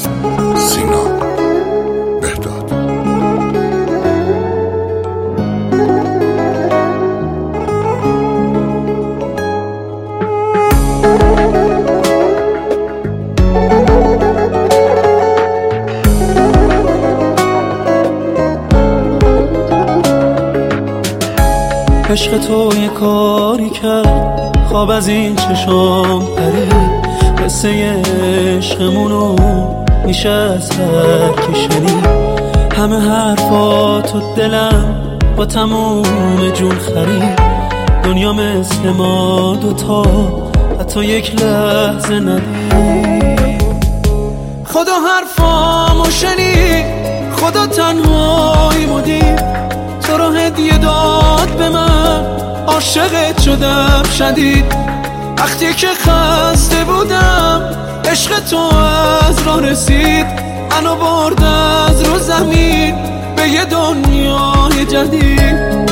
سینا بهداد. عشق تو یه کاری کرد، خواب از این چشام پرید. قصه عشقمونو میشه از هر کی شنید. همه حرفاتو دلم با تموم جون خرید. دنیا مثل ما دوتا حتی یک لحظه ندید. خدا حرفامو شنید، خدا تنهاییمو دید. تو رو هدیه داد به من، عاشقت شدم شدید. وقتی که خسته بودم عشق تو از راه رسید. منو برد از رو زمین به یه دنیای جدید.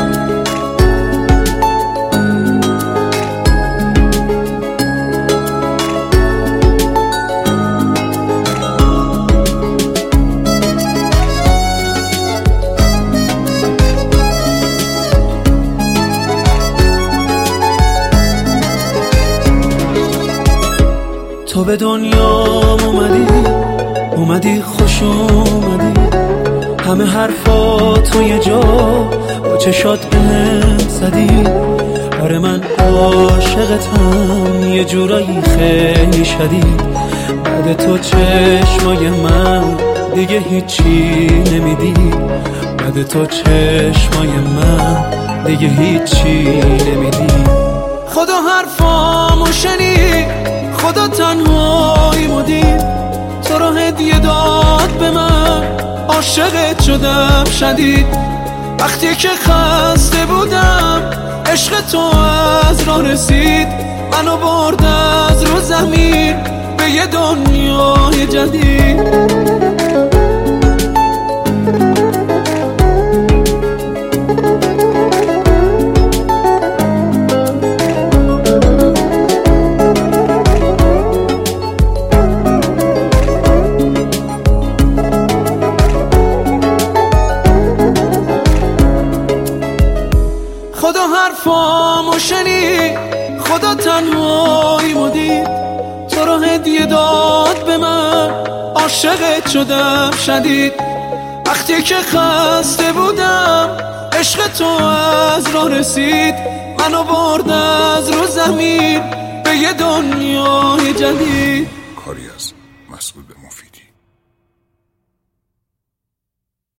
تو به دنیام اومدی خوش اومدی. همه حرفاتو یه جا با چشات بهم زدی. آره من عاشقتم یه جورایی خیلی شدید. بعد تو چشمای من دیگه هیچی نمیدی. بعد تو چشمای من دیگه هیچی نمیدی. خدا حرفامو شنید، خدا تنهاییمو دید. تو رو هدیه داد به من، عاشقت شدم شدید. وقتی که خسته بودم عشق تو از راه رسید. منو برد از رو زمین به یه دنیای جدید. خدا حرفامو شنید، خدا تنهاییمو دید. تو رو هدیه داد به من، عاشقت شدم شدید. وقتی که خسته بودم عشق تو از راه رسید. منو برد از رو زمین به یه دنیای جدید. کاری از مسعود مفیدی.